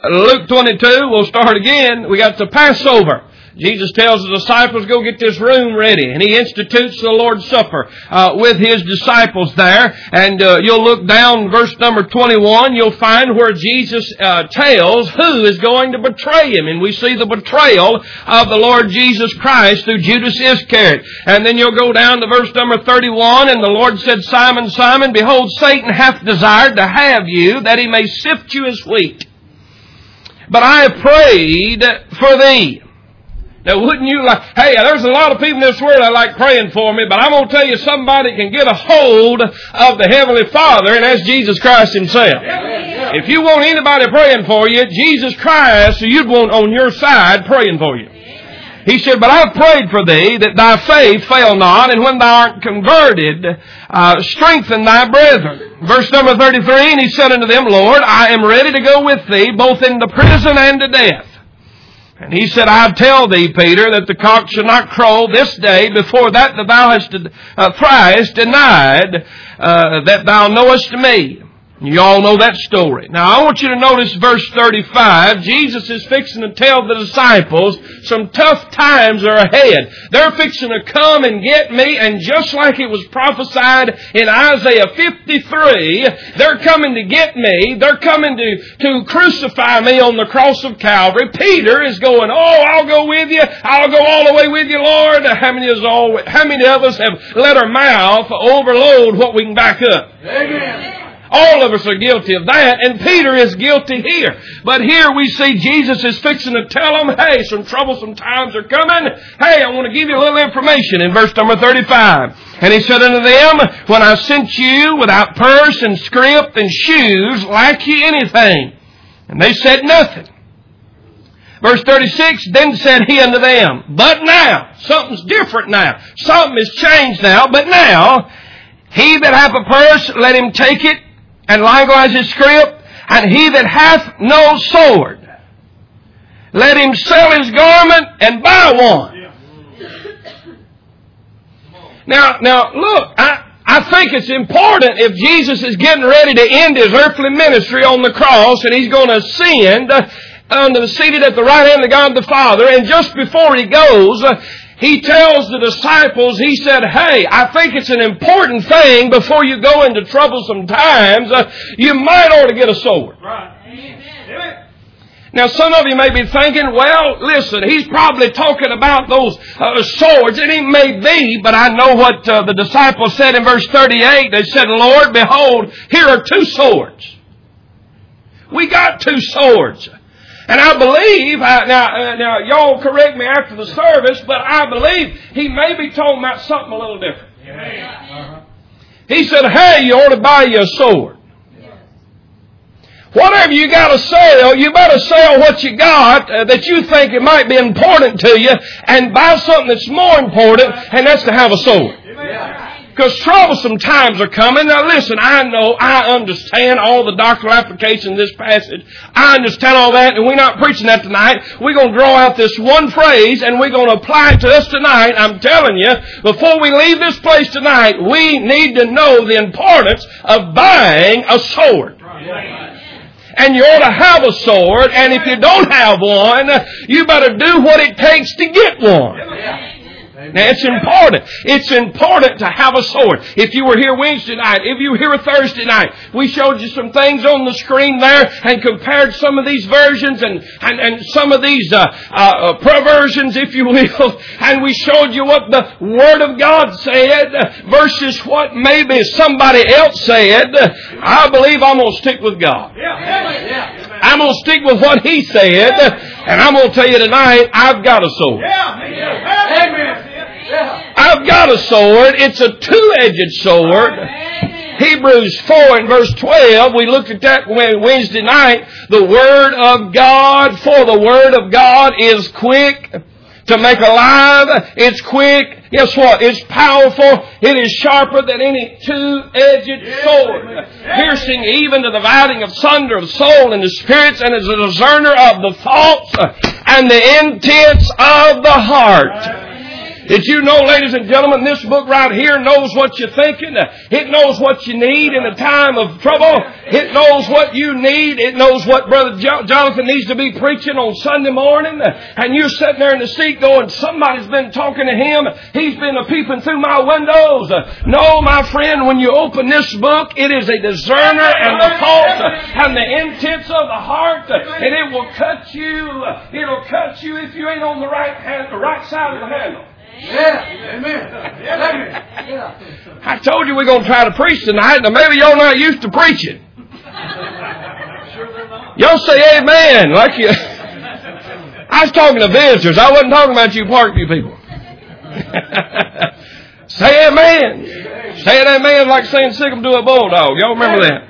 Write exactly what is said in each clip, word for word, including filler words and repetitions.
Luke twenty-two, we'll start again. We got the Passover. Jesus tells the disciples, go get this room ready. And He institutes the Lord's Supper uh, with His disciples there. And uh, you'll look down verse number twenty-one. You'll find where Jesus uh, tells who is going to betray Him. And we see the betrayal of the Lord Jesus Christ through Judas Iscariot. And then you'll go down to verse number thirty-one. And the Lord said, Simon, Simon, behold, Satan hath desired to have you, that he may sift you as wheat. But I have prayed for thee. Now, wouldn't you like, hey, there's a lot of people in this world that like praying for me, but I'm going to tell you somebody can get a hold of the Heavenly Father, and that's Jesus Christ Himself. If you want anybody praying for you, Jesus Christ, you'd want on your side praying for you. He said, but I've prayed for thee that thy faith fail not, and when thou art converted, uh, strengthen thy brethren. Verse number thirty-three, and He said unto them, Lord, I am ready to go with thee, both into prison and to death. And He said, I tell thee, Peter, that the cock shall not crow this day before that that thou hast uh, thrice denied uh, that thou knowest me. You all know that story. Now, I want you to notice verse thirty-five. Jesus is fixing to tell the disciples some tough times are ahead. They're fixing to come and get me, and just like it was prophesied in Isaiah fifty-three, they're coming to get me. They're coming to, to crucify me on the cross of Calvary. Peter is going, oh, I'll go with you. I'll go all the way with you, Lord. How many, is all, how many of us have let our mouth overload what we can back up? Amen. All of us are guilty of that, and Peter is guilty here. But here we see Jesus is fixing to tell them, hey, some troublesome times are coming. Hey, I want to give you a little information in verse number thirty-five. And He said unto them, when I sent you without purse and scrip and shoes, lack ye anything? And they said nothing. Verse thirty-six, then said He unto them, but now, something's different now. Something has changed now, but now, he that hath a purse, let him take it, and likewise his scrip, and he that hath no sword, let him sell his garment and buy one. Yeah. Now, now look, I, I think it's important if Jesus is getting ready to end His earthly ministry on the cross, and He's going to ascend uh, unto the seated at the right hand of God the Father, and just before He goes, uh, He tells the disciples, He said, hey, I think it's an important thing before you go into troublesome times, uh, you might ought to get a sword. Right. Amen. Now, some of you may be thinking, well, listen, He's probably talking about those uh, swords, and He may be, but I know what uh, the disciples said in verse thirty-eight. They said, Lord, behold, here are two swords. We got two swords. And I believe, uh, now, uh, now y'all correct me after the service, but I believe He may be talking about something a little different. Uh-huh. He said, hey, you ought to buy you a sword. Yeah. Whatever you got to sell, you better sell what you got uh, that you think it might be important to you, and buy something that's more important, and that's to have a sword. Yeah. Because troublesome times are coming. Now listen, I know, I understand all the doctrinal application of this passage. I understand all that, and we're not preaching that tonight. We're going to draw out this one phrase, and we're going to apply it to us tonight. I'm telling you, before we leave this place tonight, we need to know the importance of buying a sword. And you ought to have a sword, and if you don't have one, you better do what it takes to get one. Now, it's important. It's important to have a sword. If you were here Wednesday night, if you were here Thursday night, we showed you some things on the screen there and compared some of these versions and, and, and some of these uh, uh, perversions, if you will. And we showed you what the Word of God said versus what maybe somebody else said. I believe I'm going to stick with God. I'm going to stick with what He said. And I'm going to tell you tonight, I've got a sword. Amen. I've got a sword. It's a two-edged sword. Hebrews four and verse twelve, we looked at that Wednesday night. The Word of God, for the Word of God is quick to make alive. It's quick. Guess what? It's powerful. It is sharper than any two-edged sword, piercing even to the dividing of sunder of soul and the spirits, and is a discerner of the thoughts and the intents of the heart. Did you know, ladies and gentlemen, this book right here knows what you're thinking. It knows what you need in a time of trouble. It knows what you need. It knows what Brother Jonathan needs to be preaching on Sunday morning. And you're sitting there in the seat going, somebody's been talking to him. He's been a-peeping through my windows. No, my friend, when you open this book, it is a discerner and the thoughts and the intents of the heart. And it will cut you. It'll cut you if you ain't on the right hand, the right side of the handle. Yeah. Amen. Yeah. I told you we're going to try to preach tonight. Now maybe y'all not used to preaching. Y'all say amen. Like you. I was talking to visitors. I wasn't talking about you Parkview people. Say amen. Say it amen like saying sick 'em to a bulldog. Y'all remember that?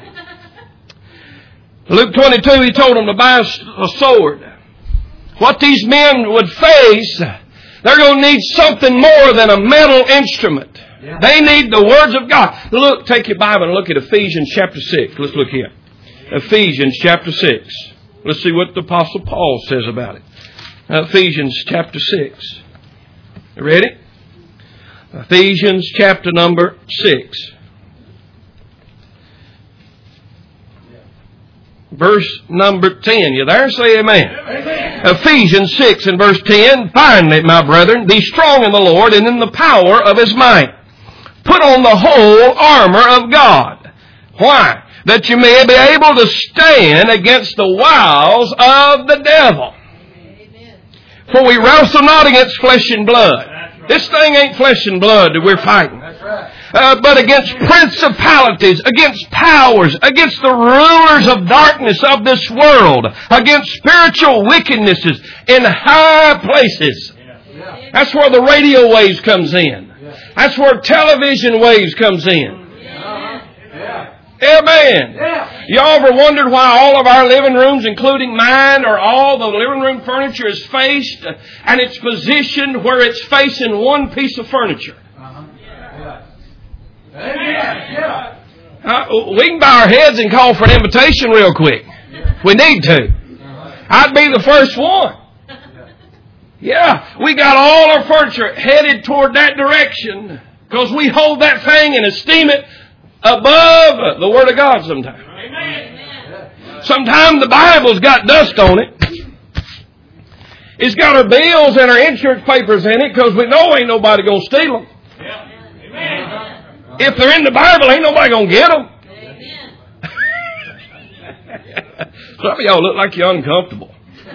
Luke twenty-two, he told them to buy a sword. What these men would face, they're going to need something more than a metal instrument. Yeah. They need the words of God. Look, take your Bible and look at Ephesians chapter six. Let's look here. Ephesians chapter six. Let's see what the Apostle Paul says about it. Ephesians chapter six. You ready? Ephesians chapter number six. Verse number ten. You there? Say amen. Amen. Ephesians six and verse ten. Finally, my brethren, be strong in the Lord and in the power of His might. Put on the whole armor of God. Why? That you may be able to stand against the wiles of the devil. Amen. For we wrestle not against flesh and blood. Right. This thing ain't flesh and blood that we're fighting. That's right. Uh, but against principalities, against powers, against the rulers of darkness of this world, against spiritual wickednesses in high places. Yeah. Yeah. That's where the radio waves comes in. Yeah. That's where television waves comes in. Yeah. Yeah. Amen. Yeah. Y'all ever wondered why all of our living rooms, including mine, or all the living room furniture is faced and it's positioned where it's facing one piece of furniture? Yeah. Uh, we can bow our heads and call for an invitation real quick. We need to. I'd be the first one. Yeah, we got all our furniture headed toward that direction because we hold that thing and esteem it above the Word of God sometimes. Sometimes the Bible's got dust on it. It's got our bills and our insurance papers in it because we know ain't nobody going to steal them. If they're in the Bible, ain't nobody going to get them. Some of y'all look like you're uncomfortable.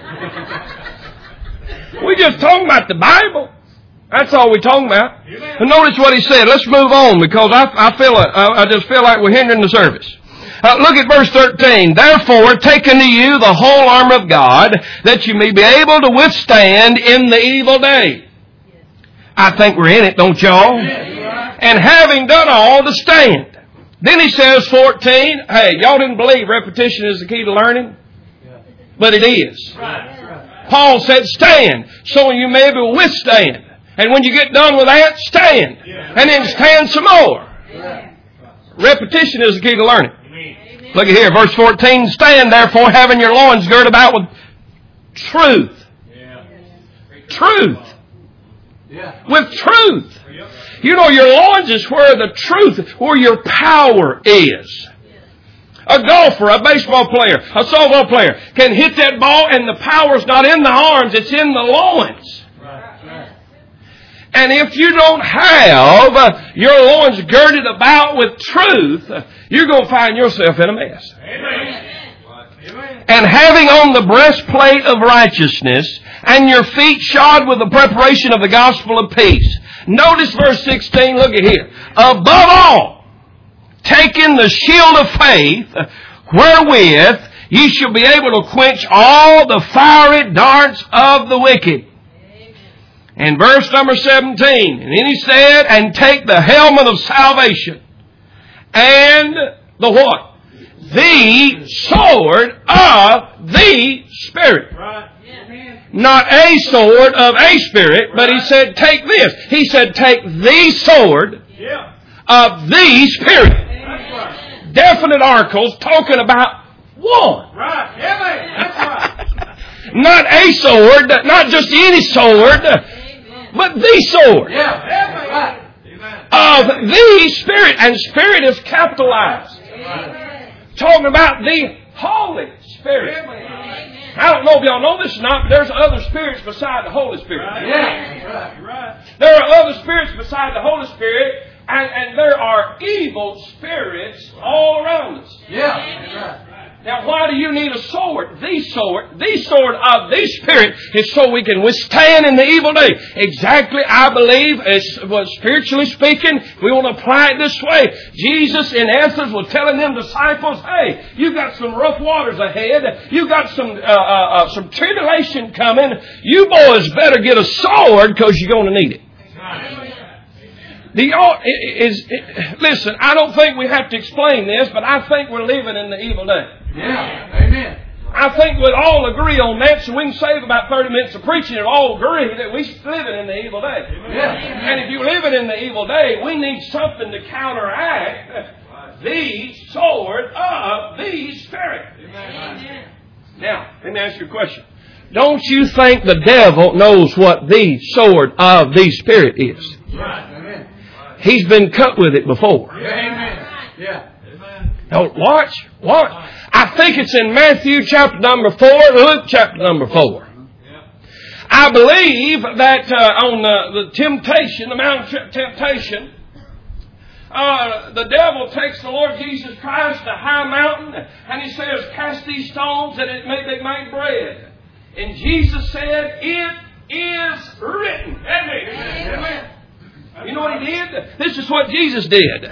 We just talking about the Bible. That's all we're talking about. And notice what he said. Let's move on because I, I feel I, I just feel like we're hindering the service. Uh, look at verse thirteen. Therefore, take unto you the whole armor of God, that you may be able to withstand in the evil day. I think we're in it, don't y'all? And having done all, to stand. Then he says, fourteen, hey, y'all didn't believe repetition is the key to learning? But it is. Paul said, stand, so you may be withstand. And when you get done with that, stand. And then stand some more. Repetition is the key to learning. Look at here, verse fourteen, stand therefore, having your loins girded about with truth. Truth. With truth. You know, your loins is where the truth, where your power is. A golfer, a baseball player, a softball player can hit that ball and the power's not in the arms, it's in the loins. And if you don't have uh, your loins girded about with truth, uh, you're going to find yourself in a mess. Amen. And having on the breastplate of righteousness and your feet shod with the preparation of the gospel of peace. Notice verse sixteen, look at here. Above all, taking the shield of faith, wherewith ye shall be able to quench all the fiery darts of the wicked. And verse number seventeen, and then he said, and take the helmet of salvation and the what? The sword of the Spirit. Right. Not a sword of a spirit, but he said, take this. He said, take the sword of the Spirit. Right. Definite articles talking about one. Right. That's right. Not a sword, not just any sword, but but the sword Yeah. Right. of the Spirit. And Spirit is capitalized. Talking about the Holy Spirit. I don't know if y'all know this or not, but there's other spirits beside the Holy Spirit. Yeah. Right. There are other spirits beside the Holy Spirit, and, and there are evil spirits all around us. Yeah. Now, why do you need a sword? The sword, the sword of the Spirit is so we can withstand in the evil day. Exactly, I believe, as well, spiritually speaking, we want to apply it this way. Jesus, in essence, was telling them disciples, hey, you got some rough waters ahead. You got some uh, uh, uh, some tribulation coming. You boys better get a sword because you're going to need it. The is, is listen, I don't think we have to explain this, but I think we're living in the evil day. Yeah. Amen. I think we'll all agree on that, so we can save about thirty minutes of preaching and all agree that we're living in the evil day. Yeah. And if you're living in the evil day, we need something to counteract the sword of the Spirit. Amen. Now, let me ask you a question. Don't you think the devil knows what the sword of the Spirit is? Right. Amen. He's been cut with it before. Yeah. Amen. Yeah. Now, watch, watch. I think it's in Matthew chapter number four, Luke chapter number four. I believe that uh, on the, the temptation, the Mount of Temptation, uh, the devil takes the Lord Jesus Christ to a high mountain, and he says, cast these stones that it may be made bread. And Jesus said, it is written. Amen. Amen. You know what he did? This is what Jesus did.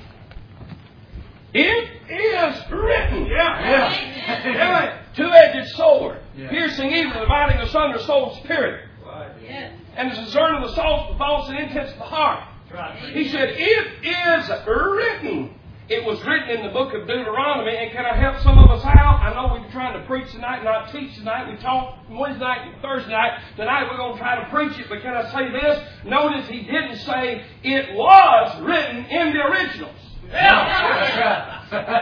It is written. Yeah. Yeah. Two-edged sword, yeah. Piercing evil, dividing asunder soul and spirit. Right. Yeah. And the discerning of the soul, the thoughts and intents of the heart. Right. He said, it is written. It was written in the book of Deuteronomy. And can I help some of us out? I know we've been trying to preach tonight, not teach tonight. We talked Wednesday night and Thursday night. Tonight we're going to try to preach it. But can I say this? Notice he didn't say it was written in the originals. Yeah.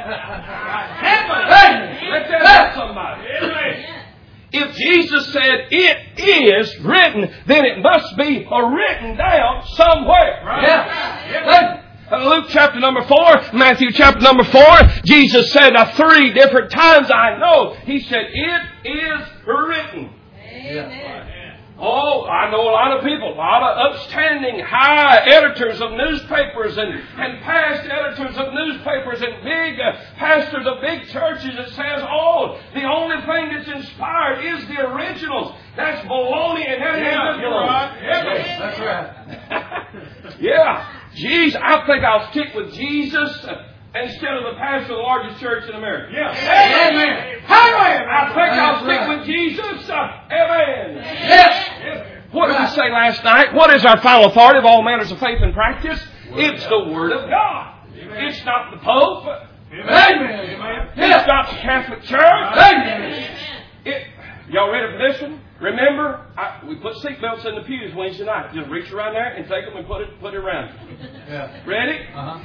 Let that help somebody. If Jesus said it is written, then it must be written down somewhere. Right? Yeah. Luke chapter number four, Matthew chapter number four, Jesus said uh, three different times, I know, he said, it is written. Amen. Oh, I know a lot of people, a lot of upstanding high editors of newspapers and, and past editors of newspapers and big uh, pastors of big churches that says, oh, the only thing that's inspired is the originals. That's baloney and that yeah, ain't you're right. Yeah, that's right. Yeah. Jesus, I think I'll stick with Jesus instead of the pastor of the largest church in America. Yeah. Amen. Amen. I think I'll stick with Jesus. Amen. Yes. What did we say last night? What is our final authority of all matters of faith and practice? It's the Word of God. It's not the Pope. Amen. It's not the Catholic Church. Amen. It, y'all ready for this one? Remember, I, we put seatbelts in the pews Wednesday night. Just reach around there and take them and put it put it around you. Yeah. Ready? Uh-huh.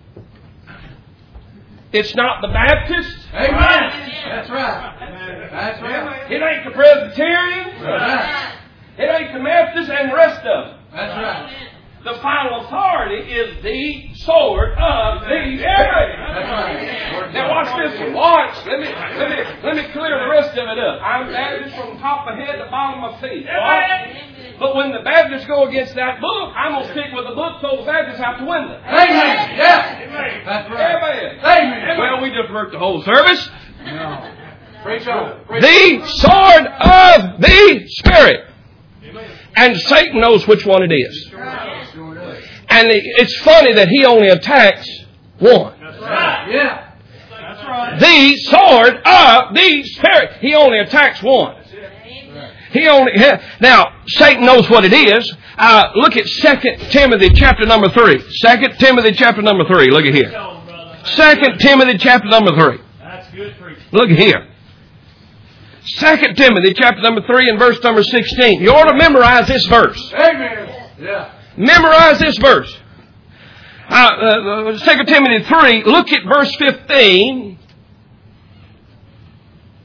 It's not the Baptist. Amen. That's right. That's right. It ain't the Presbyterians. Right. It ain't the Methodists and the rest of them. That's right. The final authority is the sword of the Spirit. That's right. Now watch this one. Watch. Let me let me let me clear the rest of it up. I'm Baptist from top of my head to bottom of my feet. Watch. But when the Baptists go against that book, I'm going to stick with the book so the Baptists have to win them. Amen. Yeah. Amen. That's right. Amen. Amen. Well, we just worked the whole service. No. Preach on. Preach the sword of the Spirit. And Satan knows which one it is. And it's funny that he only attacks one. That's right. Yeah. That's right. The sword of the Spirit. He only attacks one. He only now Satan knows what it is. Uh, look at Second Timothy chapter number three. Second Timothy chapter number three. Look at here. Second Timothy chapter number three. That's good preaching. Look at here. Second Timothy chapter number three and verse number sixteen. You ought to memorize this verse. Amen. Yeah. Memorize this verse. Uh, uh, Second Timothy three. Look at verse fifteen.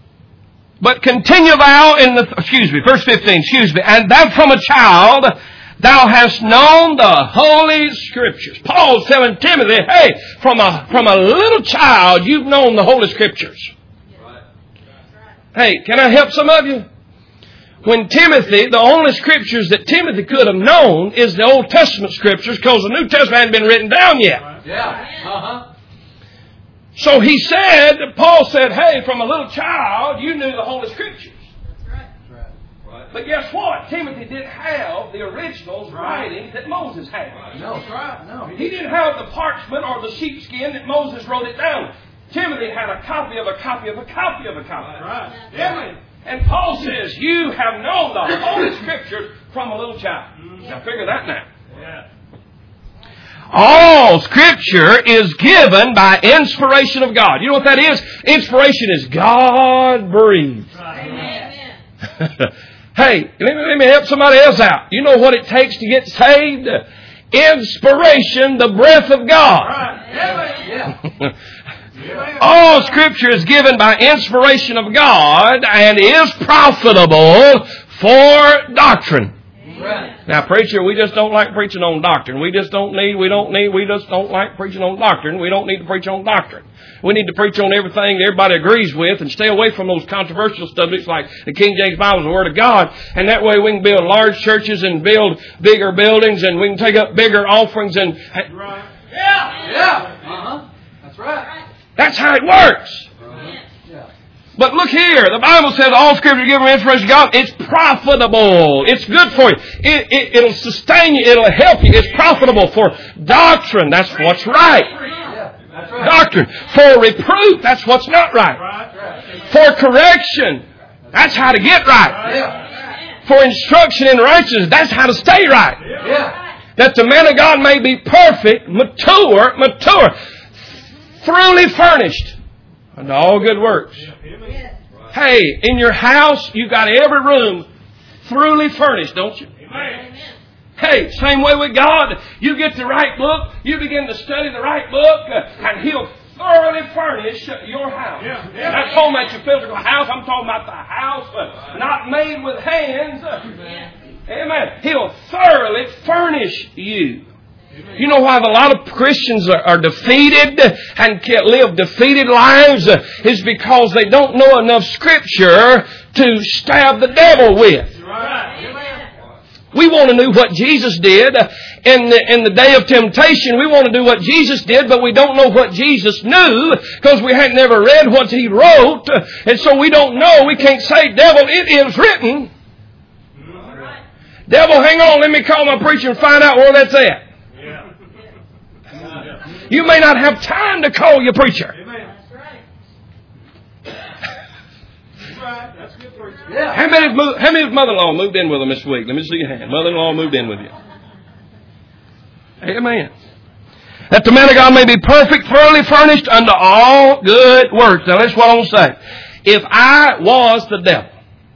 But continue thou in the, excuse me, verse fifteen, excuse me, and that from a child thou hast known the Holy Scriptures. Paul's telling Timothy, hey, from a, from a little child, you've known the Holy Scriptures. Hey, can I help some of you? When Timothy, the only Scriptures that Timothy could have known is the Old Testament Scriptures, because the New Testament hadn't been written down yet. Yeah. Uh-huh. So he said, Paul said, hey, from a little child, you knew the Holy Scriptures. But guess what? Timothy didn't have the originals writings that Moses had. No, that's right. No, he didn't have the parchment or the sheepskin that Moses wrote it down. Timothy had a copy of a copy of a copy of a copy. Right. Yeah. And Paul says, you have known the Holy Scriptures from a little child. Now figure that now. Yeah. All Scripture is given by inspiration of God. You know what that is? Inspiration is God-breathed. Amen. Hey, let me, let me help somebody else out. You know what it takes to get saved? Inspiration, the breath of God. Right. Yeah. All Scripture is given by inspiration of God and is profitable for doctrine. Right. Now, preacher, we just don't like preaching on doctrine. We just don't need, we don't need, we just don't like preaching on doctrine. We don't need to preach on doctrine. We need to preach on everything that everybody agrees with and stay away from those controversial subjects like the King James Bible is the Word of God. And that way we can build large churches and build bigger buildings and we can take up bigger offerings and... Right. Yeah. Yeah. Uh-huh. That's right. That's how it works. Yeah. But look here, the Bible says all Scripture is given by inspiration of God. It's profitable. It's good for you. It, it, it'll sustain you. It'll help you. It's profitable for doctrine. That's what's right. Yeah. That's right. Doctrine. For reproof. That's what's not right. Right. For correction. That's how to get right. Yeah. For instruction in righteousness. That's how to stay right. Yeah. That the man of God may be perfect, mature, mature, thoroughly furnished unto all good works. Hey, in your house, you've got every room thoroughly furnished, don't you? Amen. Hey, same way with God. You get the right book, you begin to study the right book, uh, and He'll thoroughly furnish your house. Yeah. Yeah. Not talking about your physical house, I'm talking about the house uh, not made with hands. Uh, Amen. He'll thoroughly furnish you. You know why a lot of Christians are, are defeated and can't live defeated lives? Uh, is because they don't know enough Scripture to stab the devil with. Right. We want to know what Jesus did in the, in the day of temptation. We want to do what Jesus did, but we don't know what Jesus knew because we had never read what He wrote. And so we don't know. We can't say, devil, it is written. Devil, hang on, let me call my preacher and find out where that's at. You may not have time to call your preacher. Amen. That's right. That's right. That's good preaching. Yeah. How many, moved, how many of mother-in-law moved in with them this week? Let me see your hand. Mother-in-law moved in with you. Amen. That the man of God may be perfect, thoroughly furnished unto all good works. Now that's what I want to say. If I was the devil,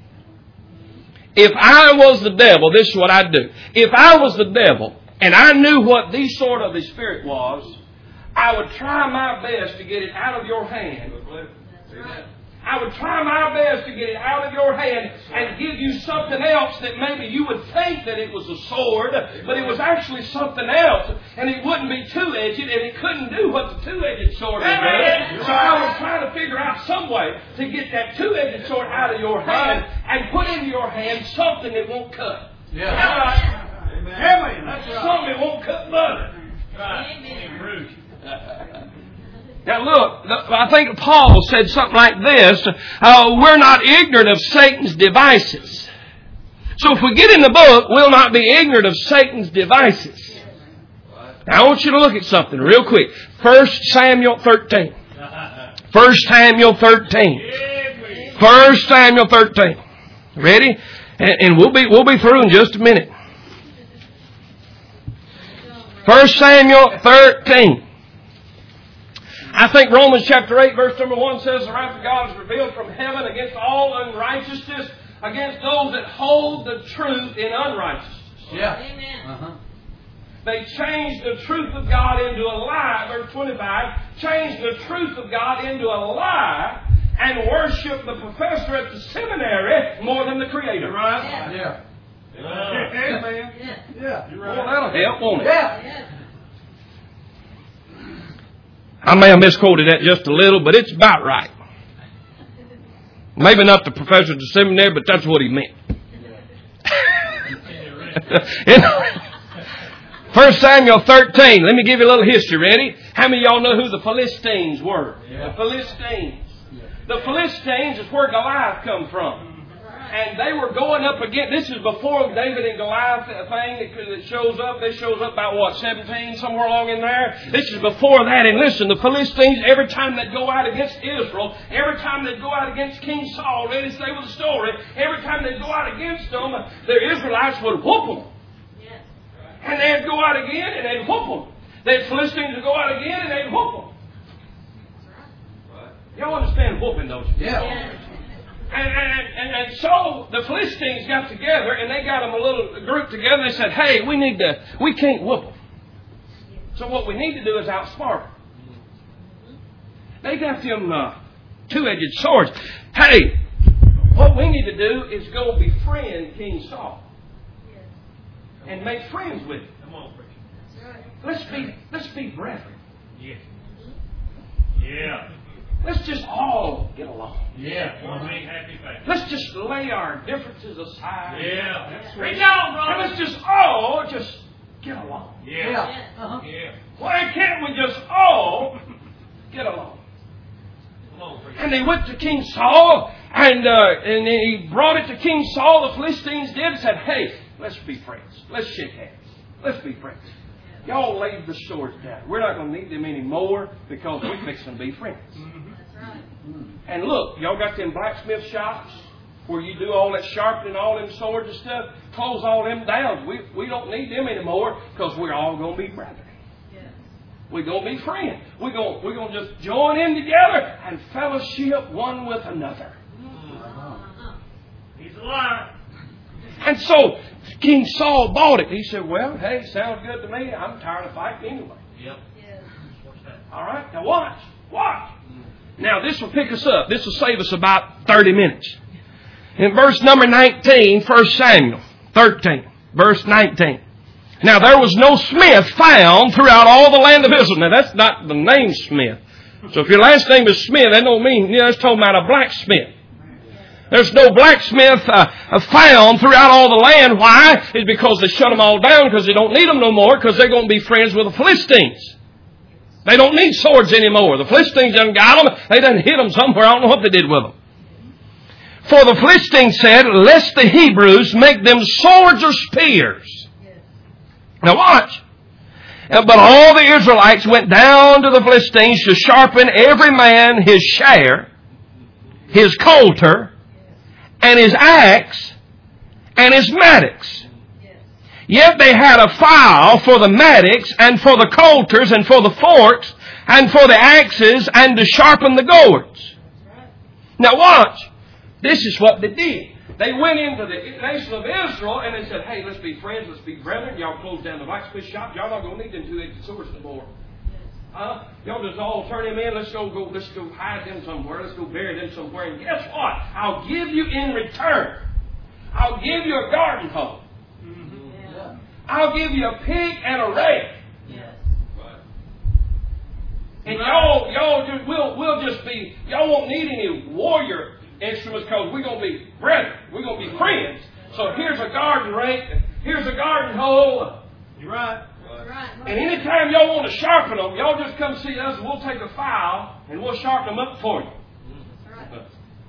if I was the devil, this is what I'd do. If I was the devil and I knew what the sort of the Spirit was, I would try my best to get it out of your hand. I would try my best to get it out of your hand and give you something else that maybe you would think that it was a sword, but it was actually something else. And it wouldn't be two-edged, and it couldn't do what the two-edged sword would do. So I would try to figure out some way to get that two-edged sword out of your hand and put into your hand something that won't cut. Yeah. Amen. That's right. Something that won't cut butter. Right. Now look, I think Paul said something like this. Uh, we're not ignorant of Satan's devices. So if we get in the book, we'll not be ignorant of Satan's devices. Now I want you to look at something real quick. First Samuel thirteen. First Samuel thirteen. First Samuel thirteen. Ready? And, and we'll be we'll be through in just a minute. First Samuel thirteen. I think Romans chapter eight verse number one says the wrath of God is revealed from heaven against all unrighteousness, against those that hold the truth in unrighteousness. Yeah. Amen. Uh-huh. They changed the truth of God into a lie, verse twenty-five, changed the truth of God into a lie and worship the professor at the seminary more than the Creator. Right? Yeah. Amen. Yeah. Yeah. Well, that'll help, won't it? Yeah. I may have misquoted that just a little, but it's about right. Maybe not the professor at the seminary, but that's what he meant. In First Samuel thirteen, let me give you a little history. Ready? How many of y'all know who the Philistines were? Yeah. The Philistines. The Philistines is where Goliath come from. And they were going up against, this is before David and Goliath thing that shows up. This shows up about what, seventeen, somewhere along in there? This is before that. And listen, the Philistines, every time they'd go out against Israel, every time they'd go out against King Saul, ready to stay with the story, every time they'd go out against them, the Israelites would whoop them. And they'd go out again and they'd whoop them. The Philistines would go out again and they'd whoop them. Y'all understand whooping, don't you? Yeah. And, and, and, and so the Philistines got together and they got them a little group together and they said, hey, we need to, we can't whoop them. So what we need to do is outsmart them. They got them uh, two-edged swords. Hey, what we need to do is go befriend King Saul. And make friends with him. Come on, preacher. Let's be, let's be brethren. Yeah. Yeah. Let's just all get along. Yeah. One big happy family. Let's just lay our differences aside. Yeah. That's Reach out, brother. And let's just all just get along. Yeah. Yeah. Uh-huh. Yeah. Why can't we just all get along? Come on, preacher. And they went to King Saul, and uh, and he brought it to King Saul. The Philistines did and said, hey, let's be friends. Let's shake hands. Let's be friends. Y'all laid the swords down. We're not going to need them anymore because we're fixing to be friends. And look, y'all got them blacksmith shops where you do all that sharpening, all them swords and stuff. Close all them down. We we don't need them anymore because we're all going to be brethren. We're going to be friends. We're going, we're going to just join in together and fellowship one with another. He's a liar. And so King Saul bought it. He said, well, hey, sounds good to me. I'm tired of fighting anyway. Yep. All right, now watch. Watch. Now this will pick us up. This will save us about thirty minutes. In verse number nineteen, First Samuel thirteen, verse nineteen. Now there was no smith found throughout all the land of Israel. Now that's not the name Smith. So if your last name is Smith, that don't mean, you know, it's talking about a blacksmith. There's no blacksmith uh, found throughout all the land. Why? It's because they shut them all down because they don't need them no more because they're going to be friends with the Philistines. They don't need swords anymore. The Philistines done got them. They done hid them somewhere. I don't know what they did with them. For the Philistines said, lest the Hebrews make them swords or spears. Now watch. But all the Israelites went down to the Philistines to sharpen every man his share, his coulter, and his axe, and his mattocks. Yet they had a file for the mattocks, and for the coulters, and for the forks, and for the axes, and to sharpen the gourds. Now watch. This is what they did. They went into the nation of Israel, and they said, hey, let's be friends, let's be brethren. Y'all close down the blacksmith shop. Y'all not going to need them two-edged swords anymore. Uh, y'all just all turn him in. Let's go, go, let's go hide them somewhere. Let's go bury them somewhere. And guess what? I'll give you in return. I'll give you a garden hoe. Mm-hmm. Yeah. I'll give you a pig and a rake. Yes. Right. And y'all, y'all just we'll we'll just be. Y'all won't need any warrior instruments because we're gonna be brethren. We're gonna be friends. So here's a garden rake. Here's a garden hoe. You're right. And anytime y'all want to sharpen them, y'all just come see us and we'll take a file and we'll sharpen them up for you. Right.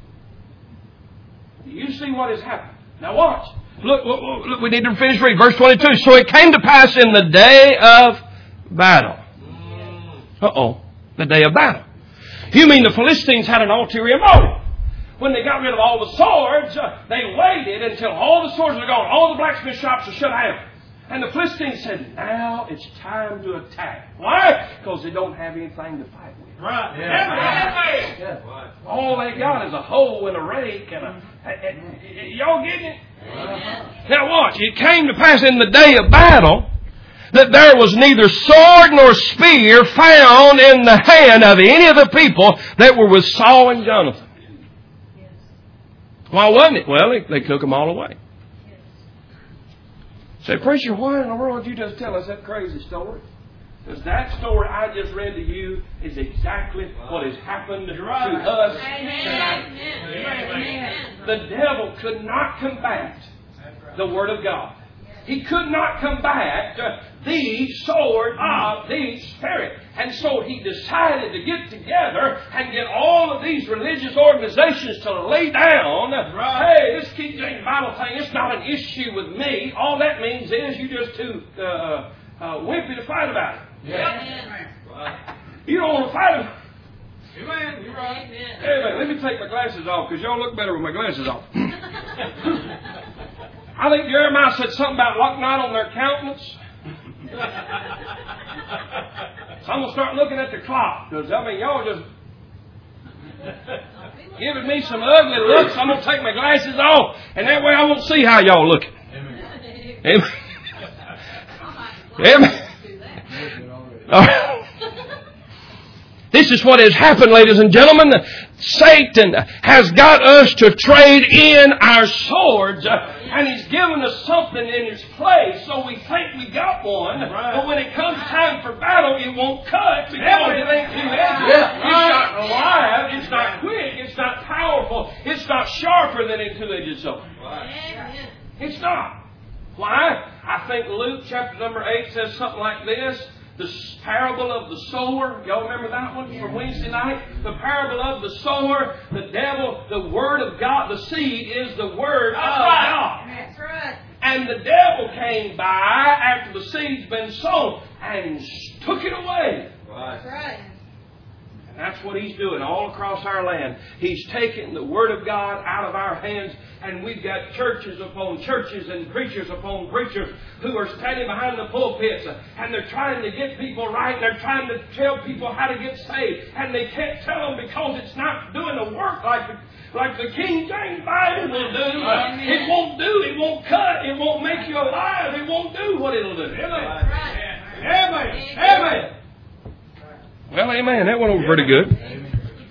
You see what has happened. Now watch. Look, look, look, we need to finish reading. Verse twenty-two. So it came to pass in the day of battle. Uh-oh. The day of battle. You mean the Philistines had an ulterior motive. When they got rid of all the swords, uh, they waited until all the swords were gone. All the blacksmith shops were shut down. And the Philistines said, now it's time to attack. Why? Because they don't have anything to fight with. Right. Yeah. Yeah. All they got is a hoe and a rake and a... a, a, a y'all getting it? Yeah. Now watch. It came to pass in the day of battle that there was neither sword nor spear found in the hand of any of the people that were with Saul and Jonathan. Why wasn't it? Well, they, they took them all away. Say, preacher, why in the world did you just tell us that crazy story? Because that story I just read to you is exactly what has happened to us tonight. The devil could not combat the Word of God. He could not combat the sword of the Spirit. And so he decided to get together and get all of these religious organizations to lay down, hey, this King James Bible thing, it's not an issue with me. All that means is you just too uh, uh, wimpy to fight about it. Yeah. Right. You don't want to fight about it. Amen. You're right. Amen. Let me take my glasses off because y'all look better with my glasses off. I think Jeremiah said something about look not on their countenance. So I'm going to start looking at the clock because, I mean, y'all just giving me some ugly looks. I'm going to take my glasses off and that way I won't see how y'all looking. Amen. Amen. All right. This is what has happened, ladies and gentlemen. Satan has got us to trade in our swords, and he's given us something in its place, so we think we got one. Right. But when it comes time for battle, it won't cut because it ain't too heavy. Yeah. It's not alive. It's not quick. It's not powerful. It's not sharper than a two-edged sword. Right. It's not. Why? I think Luke chapter number eight says something like this. The parable of the sower. Y'all remember that one from Wednesday night? The parable of the sower. The devil, the Word of God, the seed is the Word That's of right. God. That's right. And the devil came by after the seed's been sown and took it away. Right. That's right. And that's what he's doing all across our land. He's taking the Word of God out of our hands. And we've got churches upon churches and preachers upon preachers who are standing behind the pulpits and they're trying to get people right. They're trying to tell people how to get saved. And they can't tell them because it's not doing the work like the, like the King James Bible will do. Amen. It won't do. It won't cut. It won't make you alive. It won't do what it'll do. Amen. Amen. Amen. Amen. Well, amen. That went over pretty good. Amen.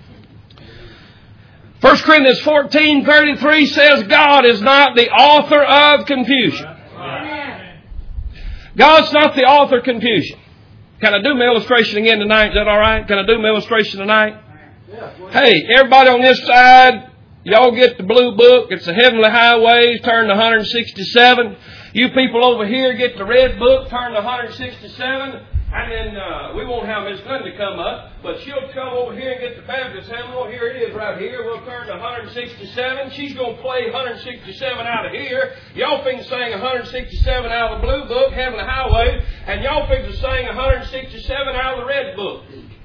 First Corinthians fourteen thirty-three says God is not the author of confusion. God's not the author of confusion. Can I do my illustration again tonight? Is that all right? Can I do my illustration tonight? Hey, everybody on this side, y'all get the blue book. It's the Heavenly Highways. Turn to one sixty-seven. You people over here get the red book. Turn to one sixty-seven. And then uh, we won't have Miss Glenda come up, but she'll come over here and get the Baptist hymn. Oh, here it is right here. We'll turn to one sixty-seven. She's going to play one sixty-seven out of here. Y'all think sing one sixty-seven out of the blue book, Heavenly Highway, and y'all think to sing one sixty-seven out of the red book.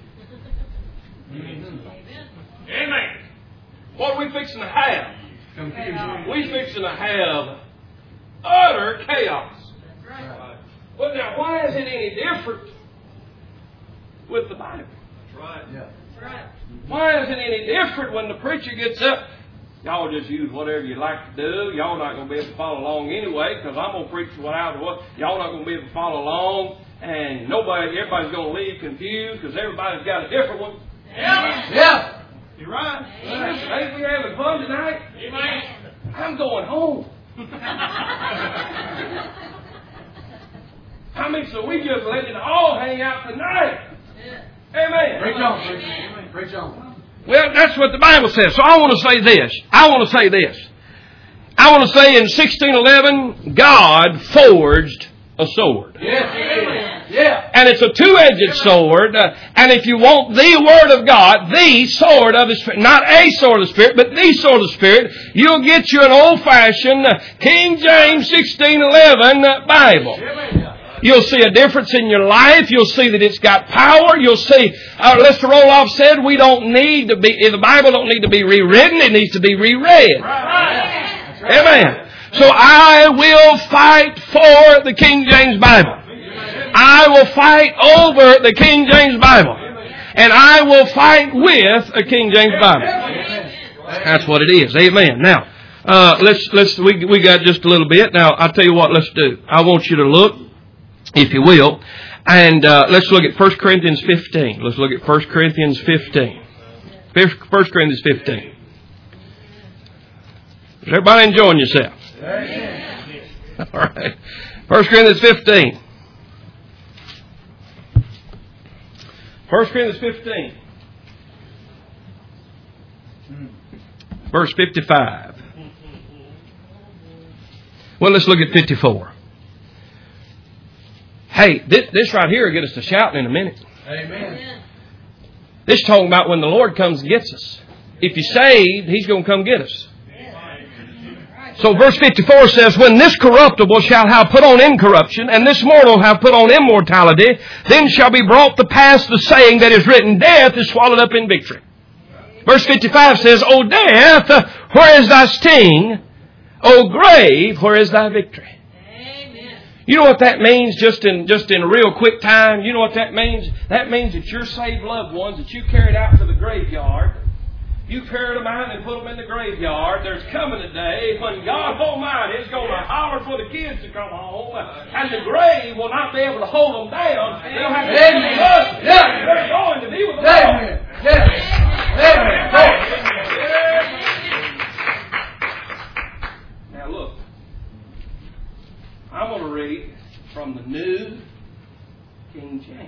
Amen. Amen. What are we fixing to have? Confusion. We fixing to have utter chaos. That's right. Well, now, why is it any different with the Bible? That's right. Yeah. That's right. Why is it any different when the preacher gets up? Y'all just use whatever you like to do. Y'all not going to be able to follow along anyway, because I'm going to preach what I what. Y'all not going to be able to follow along, and nobody, everybody's going to leave confused because everybody's got a different one. Yeah. Yeah. You're right. Listen, ain't we having fun tonight? Amen. I'm going home. I mean, so we just let it all hang out tonight. Amen. Preach on, preach. Preach on. Well, that's what the Bible says. So I want to say this. I want to say this. I want to say in sixteen eleven, God forged a sword. Yes, Amen. Yeah. And it's a two-edged sword. Uh, and if you want the Word of God, the sword of the Spirit, not a sword of the Spirit, but the sword of the Spirit, you'll get you an old-fashioned uh, King James sixteen eleven uh, Bible. Amen. You'll see a difference in your life. You'll see that it's got power. You'll see, uh, Lester Roloff said, we don't need to be, the Bible don't need to be rewritten. It needs to be reread. Right. Right. Amen. So I will fight for the King James Bible. I will fight over the King James Bible. And I will fight with a King James Bible. That's what it is. Amen. Now, uh, let's, let's, we, we got just a little bit. Now, I'll tell you what, let's do. I want you to look, if you will, and uh, let's look at First Corinthians fifteen. Let's look at First Corinthians fifteen. First Corinthians fifteen. Is everybody enjoying yourself? Amen. All right. First Corinthians fifteen. First Corinthians fifteen. Verse fifty-five. Well, let's look at fifty-four. Hey, this, this right here will get us to shouting in a minute. Amen. This is talking about when the Lord comes and gets us. If you're saved, He's going to come get us. So verse fifty-four says, when this corruptible shall have put on incorruption, and this mortal have put on immortality, then shall be brought to pass the saying that is written, death is swallowed up in victory. Verse fifty-five says, O death, where is thy sting? O grave, where is thy victory? Amen. You know what that means just in just in a real quick time? You know what that means? That means that your saved loved ones that you carried out to the graveyard, you carried them out and put them in the graveyard. There's coming a day when God Almighty is going to holler for the kids to come home, and the grave will not be able to hold them down. They'll have to Amen. us. Yeah. They're going to be with the Lord. Amen. Yes. Amen. Now look, I'm going to read from the New King James.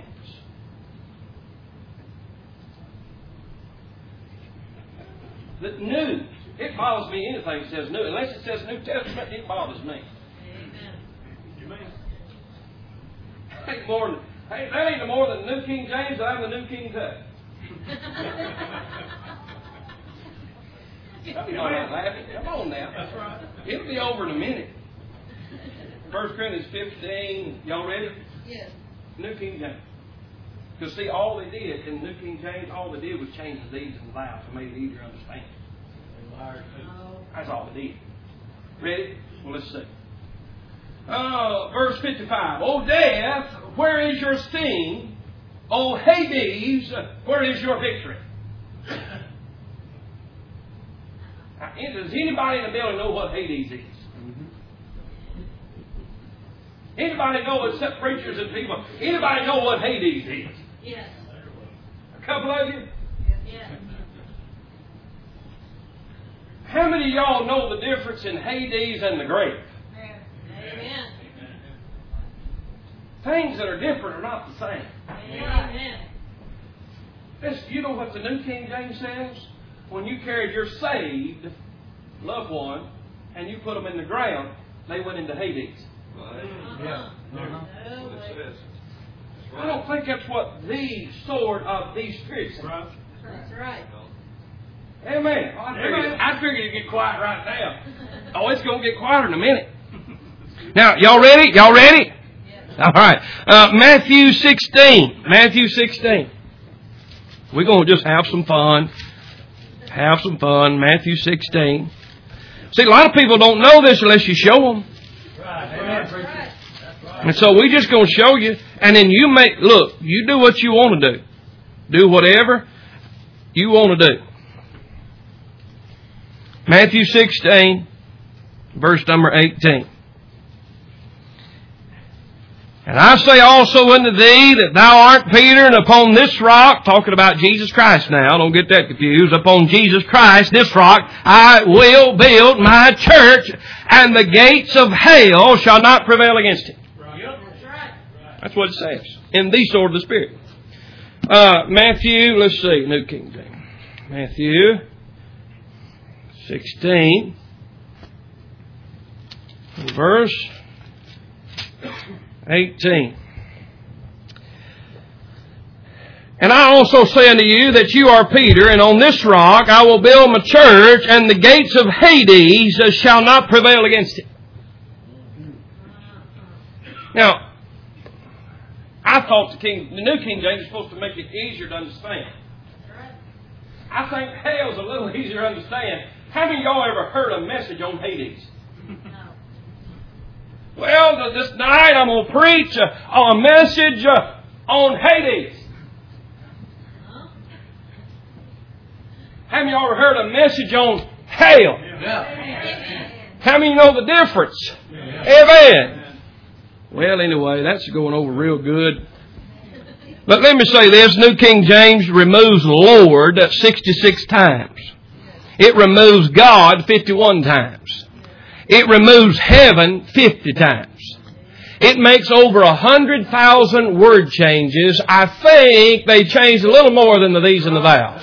The New, it bothers me anything that says New. Unless it says New Testament, it bothers me. Amen. Ain't more than, hey, that ain't no more than the New King James, I'm the New King Tut. Y'all not laughing. Come on now. That's right. It'll be over in a minute. First Corinthians fifteen. Y'all ready? Yes. New King James. Because see, all they did in New King James, all they did was change the these and thous and made it easier to understand. That's all they did. Ready? Well, let's see. Uh, verse fifty-five. O death, where is your sting? O Hades, where is your victory? Now, does anybody in the building know what Hades is? Mm-hmm. Anybody know, except preachers and people, anybody know what Hades is? Yes. A couple of you? Yes. How many of y'all know the difference in Hades and the grave? Amen. Things that are different are not the same. Amen. This, you know what the New King James says? When you carried your saved loved one and you put them in the ground, they went into Hades. Uh-huh. Yeah. I don't think that's what the sword of these spirits is. That's right. Amen. I figured, I figured it'd get quiet right now. Oh, it's going to get quieter in a minute. Now, y'all ready? Y'all ready? Yes. All right. Uh, Matthew sixteen. Matthew sixteen. We're going to just have some fun. Have some fun. Matthew sixteen. See, a lot of people don't know this unless you show them. That's right. And so we're just going to show you. And then you make, look, you do what you want to do. Do whatever you want to do. Matthew sixteen, verse number eighteen. And I say also unto thee that thou art Peter, and upon this rock, talking about Jesus Christ now, don't get that confused, upon Jesus Christ, this rock, I will build my church, and the gates of hell shall not prevail against it. That's right. That's what it says, in the sword of the Spirit. Uh, Matthew, let's see, New King James. Matthew sixteen, verse eighteen. And I also say unto you that you are Peter, and on this rock I will build my church, and the gates of Hades shall not prevail against it. Now, I thought the King, the New King James is supposed to make it easier to understand. I think hell's a little easier to understand. How many of y'all ever heard a message on Hades? Well, this night I'm going to preach a, a message uh, on Hades. How many of y'all ever heard a message on hell? Yeah. How many know the difference? Amen. Well, anyway, that's going over real good. But let me say this. New King James removes Lord sixty-six times. It removes God fifty-one times. It removes heaven fifty times. It makes over a hundred thousand word changes. I think they changed a little more than the these and the thous.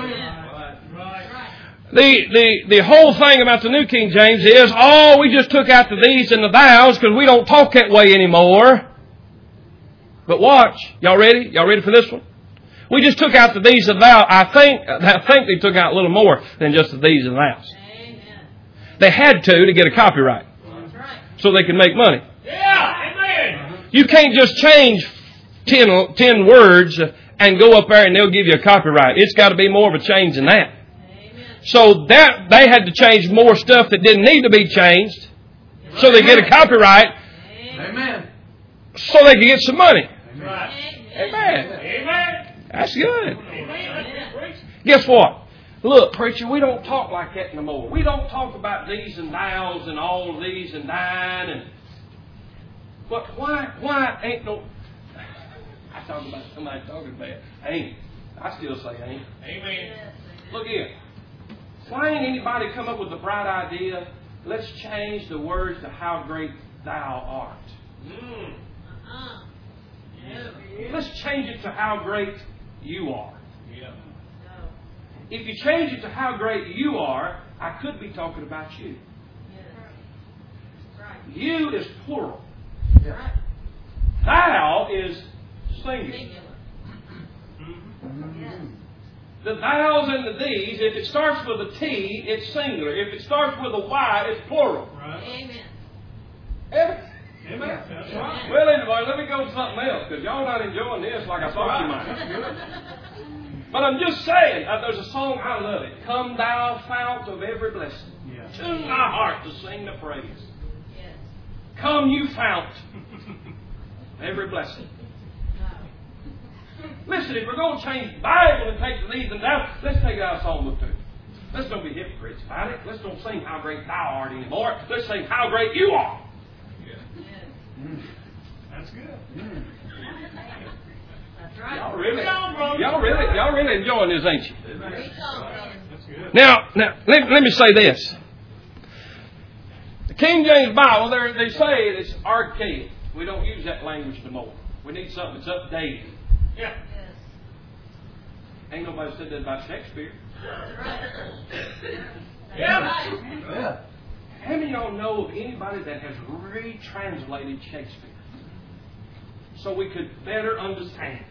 The, the, the whole thing about the New King James is, oh, we just took out the these and the thous because we don't talk that way anymore. But watch. Y'all ready? Y'all ready for this one? We just took out the these and thous. I think, I think they took out a little more than just the these and thous. They had to to get a copyright. So they can make money. Yeah, amen. You can't just change ten, ten words and go up there and they'll give you a copyright. It's got to be more of a change than that. So that they had to change more stuff that didn't need to be changed so they get a copyright. Amen. So they can get some money. Right. Amen. Amen. That's good. Amen. Guess what? Look, preacher, we don't talk like that no more. We don't talk about these and thous and all of these and thine and. But why? Why ain't no? I talk about somebody talking bad. Ain't. I still say ain't. Amen. Look here. Why ain't anybody come up with the bright idea? Let's change the words to how great thou art. Mm. Uh-uh. Yeah. Let's change it to how great you are. Yeah. No. If you change it to how great you are, I could be talking about you. Yes. Right. You is plural. Right. Thou is singular. Singular. Mm-hmm. Yes. The thous and the these, if it starts with a T, it's singular. If it starts with a Y, it's plural. Right. Amen. Every- Amen. That's right. Well, anyway, let me go to something else, because y'all not enjoying this like I thought you might. But I'm just saying, uh, there's a song, I love it. Come thou fount of every blessing. Yeah. Tune my heart to sing the praise. Yes. Come you fount of every blessing. No. Listen, if we're going to change the Bible and take the these and thous, let's take it out of Psalm book two. Let's don't be hypocrites about it. Let's don't sing how great thou art anymore. Let's sing how great you are. Yes. Mm. That's good. Mm. That's right. Y'all really, Come on, brother. y'all really, y'all really enjoying this, ain't you? Preach on, brother. That's good. Now, now let, let me say this. The King James Bible, they say it's archaic. We don't use that language no more. We need something that's updated. Yeah. Yes. Ain't nobody said that about Shakespeare. That's right. That's Yeah. right. Yeah. How many of y'all know of anybody that has retranslated Shakespeare so we could better understand?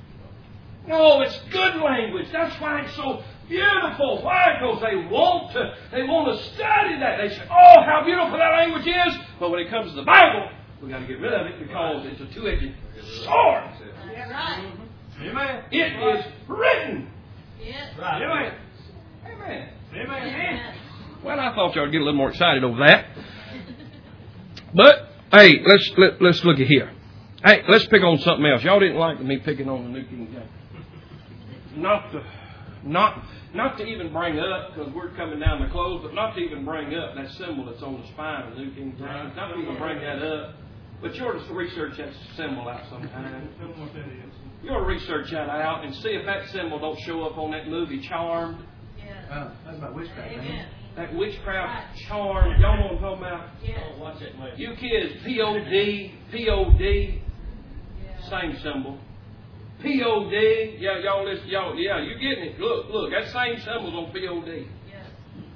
No, it's good language. That's why it's so beautiful. Why? Because they want to. They want to study that. They say, "Oh, how beautiful that language is!" But when it comes to the Bible, we got to get rid of it because it's a two-edged sword. That's right. Amen. It is written. Yes. Right. Amen. Amen. Amen. Amen. Well, I thought y'all would get a little more excited over that. But hey, let's let, let's look at here. Hey, let's pick on something else. Y'all didn't like me picking on the New King James. Not to, not, not to even bring up, because we're coming down to close, but not to even bring up that symbol that's on the spine of the New King James. Not to even bring that up. But you ought to research that symbol out sometime. Tell them what that is. You ought to research that out and see if that symbol don't show up on that movie Charmed. Yes. Oh, that's about witchcraft. ain't it? Amen. That witchcraft Charmed. Y'all know what I'm talking about? Yes. Oh, watch that later. You kids, P O D, P O D, Yes. same symbol. P O D, yeah, y'all listen, y'all, yeah, you getting it. Look, look, that same symbol's on P O D. Yes.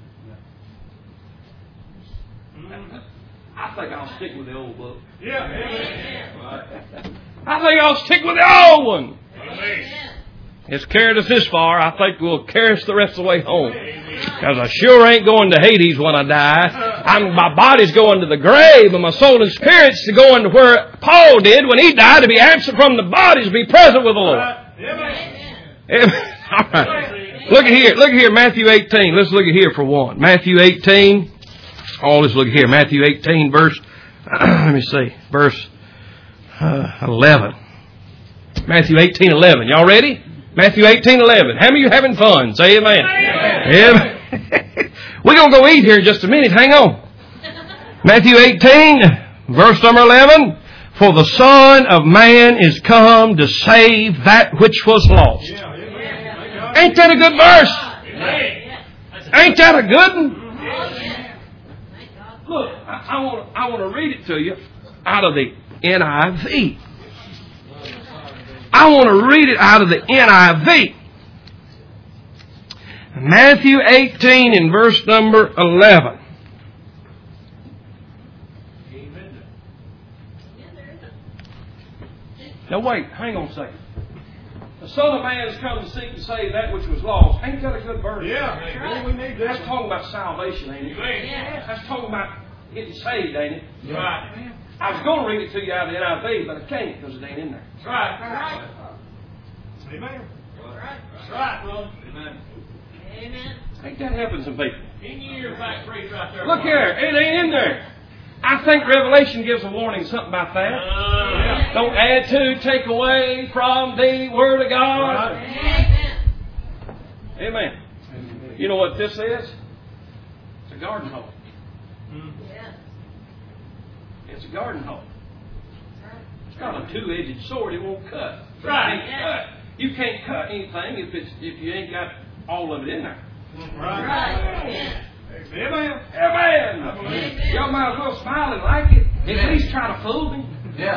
Mm-hmm. I think I'll stick with the old book. Yeah. Amen. Amen. I think I'll stick with the old one. Amen. It's carried us this far. I think we'll carry us the rest of the way home. Amen. Because I sure ain't going to Hades when I die. I'm, my body's going to the grave, and my soul and spirit's to going to where Paul did when he died, to be absent from the body, to be present with the Lord. Amen. Amen. All right. Look at here. Look at here. Matthew eighteen. Let's look at here for one. Matthew eighteen. Oh, let's look at here. Matthew eighteen, verse. Let me see. Verse uh, eleven. Matthew eighteen, eleven. Y'all ready? Matthew eighteen, eleven. How many of you having fun? Say amen. Amen. We're going to go eat here in just a minute. Hang on. Matthew eighteen, verse number eleven. For the Son of Man is come to save that which was lost. Yeah. Amen. Ain't that a good verse? Amen. Ain't that a good one? Oh, yes. Thank God. Look, I, I want I want to read it to you out of the N I V. I want to read it out of the N I V. Matthew eighteen and verse number eleven. Now wait, hang on a second. The Son of Man has come to seek and save that which was lost. Ain't that a good verse? Yeah. Right. We need That's that. talking about salvation, ain't it? Yeah. That's talking about getting saved, ain't it? Right. I was going to read it to you out of the N I V, but I can't because it ain't in there. Right. Right. Amen. Right. That's right, brother. Amen. Amen. Ain't that helping some people? In your back preach right there. Look here, it ain't in there. I think Revelation gives a warning something about that. Uh, yeah. Don't add to, take away from the Word of God. Amen. Amen. You know what this is? It's a garden hole. Yeah. It's a garden hole. Right. It's got a two-edged sword. It won't cut. You Right. can't cut. You can't cut anything if it's if you ain't got all of it in there. Right. Right. Yeah. Amen. Amen. Amen. Y'all might as well smile and like it. At least try to fool me.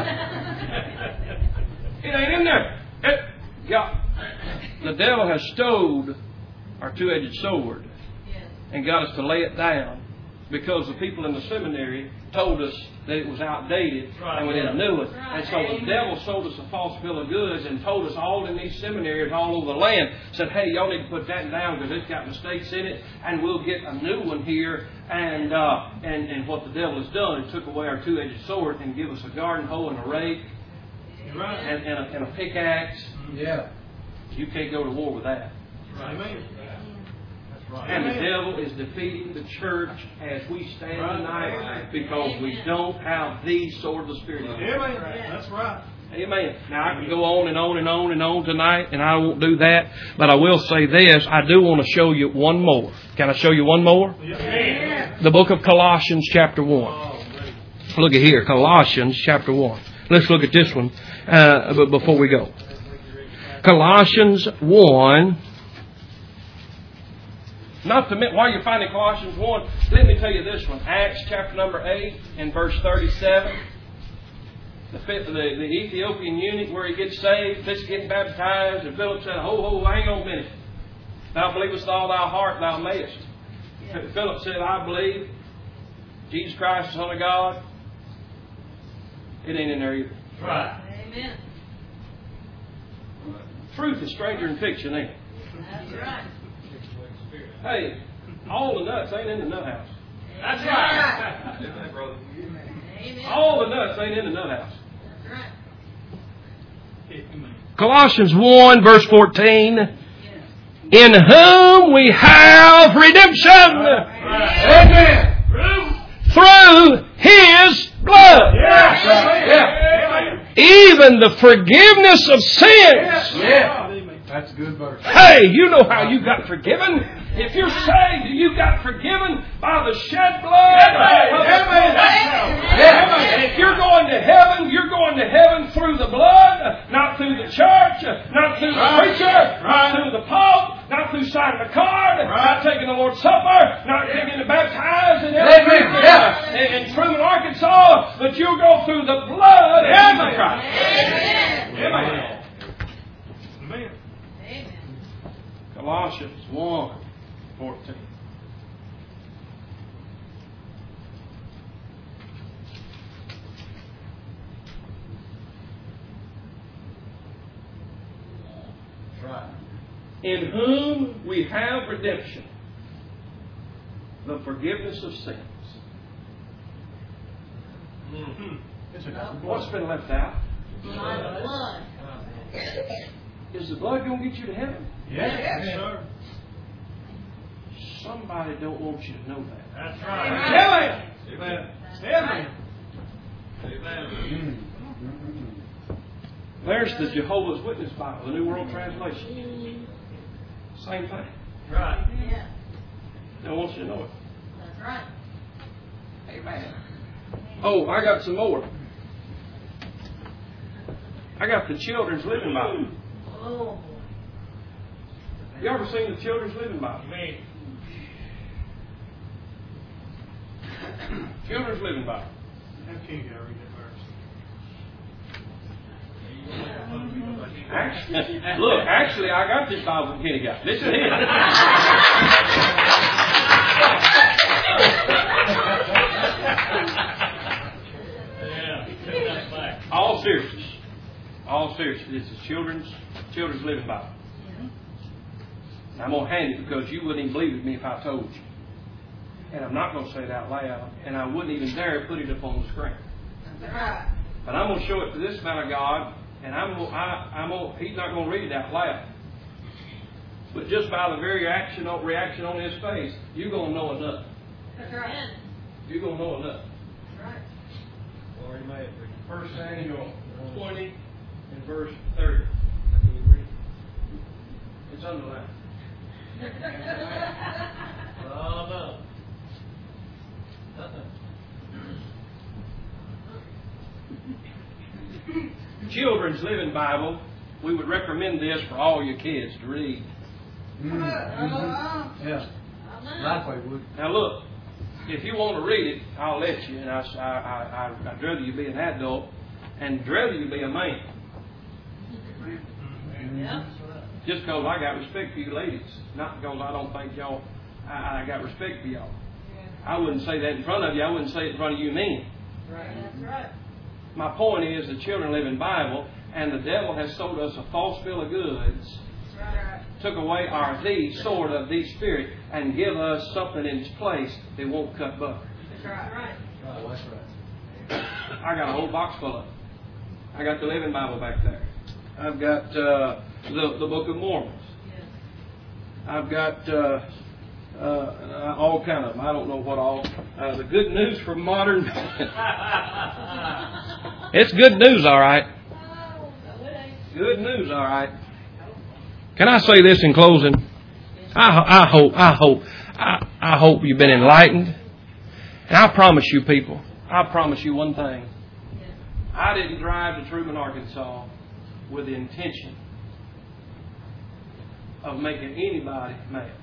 Yeah. It ain't in there. It, God, the devil has stowed our two-edged sword Yes. and got us to lay it down because the people in the seminary told us that it was outdated and we didn't know it. And so the devil sold us a false bill of goods and told us all in these seminaries all over the land, said, hey, y'all need to put that down because it's got mistakes in it and we'll get a new one here. And, uh, and, and what the devil has done is took away our two-edged sword and give us a garden hoe and a rake Right. and, and, a, and a pickaxe. Yeah. You can't go to war with that. Amen. That's right. And the devil is defeating the church as we stand tonight because we don't have the sword of the Spirit. Amen. That's right. Amen. Now I can go on and on and on and on tonight, and I won't do that. But I will say this: I do want to show you one more. Can I show you one more? Yeah. The book of Colossians, chapter one. Look at here, Colossians, chapter one. Let's look at this one uh, before we go. Colossians one. Not to while you're finding Colossians one, let me tell you this one. Acts chapter number eight and verse thirty-seven. The, the, the Ethiopian eunuch where he gets saved, just getting baptized, and Philip said, Ho, ho, hang on a minute. Thou believest with all thy heart, thou mayest. Yes. Philip said, I believe Jesus Christ, the Son of God. It ain't in there either. Right. Amen. Truth is stranger than fiction, ain't it? That's right. Hey, all the nuts ain't in the nut house. That's right. Amen, brother. Amen. All the nuts ain't in the nut house. That's right. Colossians one, verse fourteen. Yes. In whom we have redemption. Amen. Through His blood. Yeah. Yeah. Even the forgiveness of sins. Yeah. That's a good verse. Hey, you know how you got forgiven. If you're saved, you got forgiven by the shed blood. Amen. And if you're going to heaven, you're going to heaven through the blood, not through the church, not through the Right. preacher, not Right. through the pope, not through signing the card, Right. not taking the Lord's Supper, not getting baptized in Amen. every Yeah. in, in Truman, Arkansas, but you'll go through the blood of Amen. Jesus Christ. Amen. Amen. Amen. Amen. Colossians one fourteen. Right. In whom we have redemption, the forgiveness of sins. Mm-hmm. What's been left out? My blood. Is the blood going to get you to heaven? Yes, sir. Somebody don't want you to know that. That's right. Amen. Amen. Amen. There's the Jehovah's Witness Bible, the New World Translation. Same thing. Right. Yeah. They don't want you to know it. That's right. Amen. Oh, I got some more. I got the Children's Living Bible. Oh. You ever seen the Children's Living Bible? Amen. Children's Living Bible. Have King go read that verse. Actually, look, actually, I got this Bible from Kenny got. This is it. All seriousness. All seriousness. This is children's children's living Bible. I'm going to hand it because you wouldn't even believe me if I told you. And I'm not going to say it out loud. And I wouldn't even dare put it up on the screen. But I'm going to show it to this man of God. And I'm going, I, I'm going, he's not going to read it out loud. But just by the very action, reaction on his face, you're going to know enough. That's right. You're going to know enough. That's right. Glory Mary. First Samuel twenty and verse thirty. It's underlined. Oh, no. Uh-uh. Children's Living Bible, we would recommend this for all your kids to read. Mm-hmm. Yeah. Likewise would. Now look, if you want to read it, I'll let you. And I, I, I, I'd rather you be an adult and I'd rather you be a man. Yeah. Just because I got respect for you ladies. Not because I don't think y'all, I, I got respect for y'all. I wouldn't say that in front of you. I wouldn't say it in front of you men. That's right. My point is the children live in Bible, and the devil has sold us a false bill of goods, Right. took away our the sword of the Spirit, and give us something in its place that won't cut butter. That's right. Oh, that's right. I got a whole box full of them. I got the Living Bible back there. I've got uh, the the Book of Mormon. Yes. I've got uh, uh, all kind of them. I don't know what all. Uh, the Good News for Modern. It's good news, all right. Oh, no, it ain't. Good news, all right. Can I say this in closing? I, I hope, I hope, I, I hope you've been enlightened. And I promise you, people, I promise you one thing. I didn't drive to Truman, Arkansas with the intention of making anybody mad.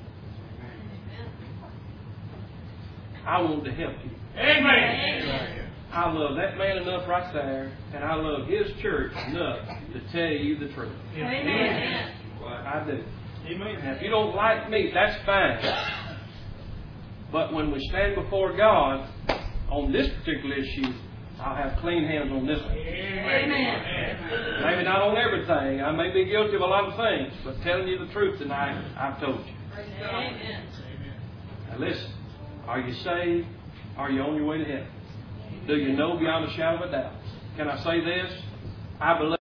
I want to help you. Amen. I love that man enough right there, and I love his church enough to tell you the truth. Amen. I do. Amen. Now, if you don't like me, that's fine. But when we stand before God on this particular issue, I'll have clean hands on this one. Amen. Maybe not on everything. I may be guilty of a lot of things, but telling you the truth tonight, I've told you. Amen. Now listen, are you saved? Are you on your way to heaven? Do you know beyond a shadow of a doubt? Can I say this? I believe.